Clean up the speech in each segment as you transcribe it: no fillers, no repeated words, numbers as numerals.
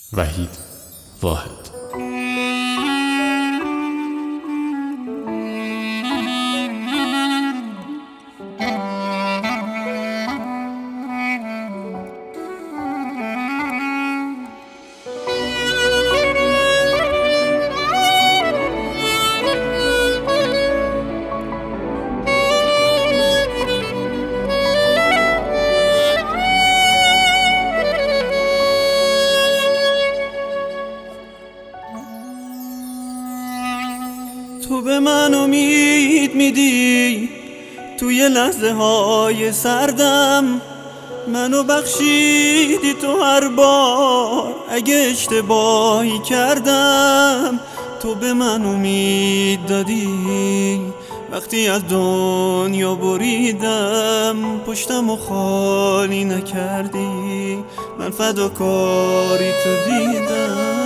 وحید واحد. تو به من امید میدی توی لحظه های سردم، منو بخشیدی تو هر بار اگه اشتباهی کردم. تو به من امید دادی وقتی از دنیا بریدم، پشتم و خالی نکردی، من فداکاری تو دیدم.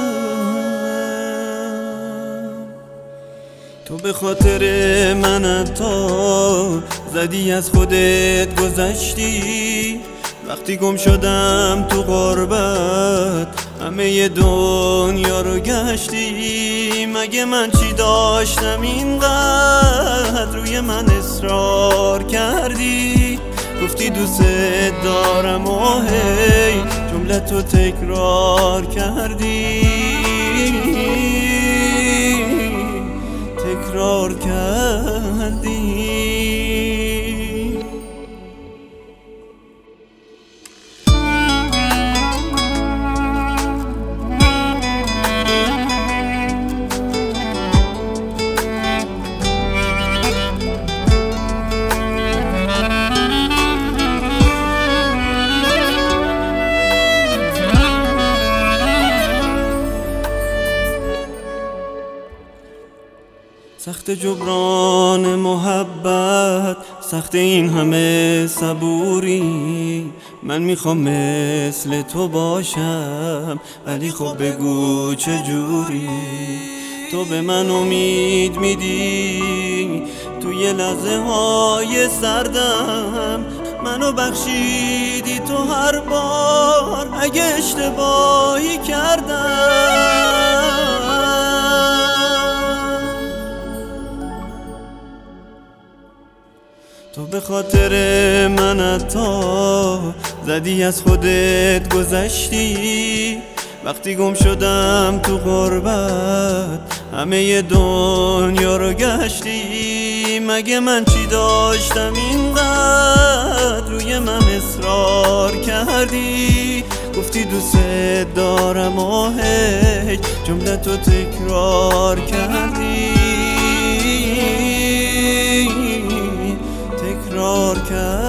تو به خاطر من حتی زدی از خودت گذشتی، وقتی گم شدم تو غربت همه دنیا رو گشتی. مگه من چی داشتم اینقدر روی من اصرار کردی؟ گفتی دوست دارم و هی جملتو تکرار کردی، تکرار کردی. سخت جبران محبت، سخت این همه صبوری، من میخوام مثل تو باشم ولی خب بگو چجوری؟ تو به من امید میدی توی لحظه های سردم، منو بخشیدی تو هر بار اگه اشتباهی کردم. تو به خاطر من حتی زدی از خودت گذشتی، وقتی گم شدم تو غربت همه دنیا رو گشتی. مگه من چی داشتم اینقدر روی من اصرار کردی؟ گفتی دوست دارم و هی جملتو تکرار کردی، تکرار کردی.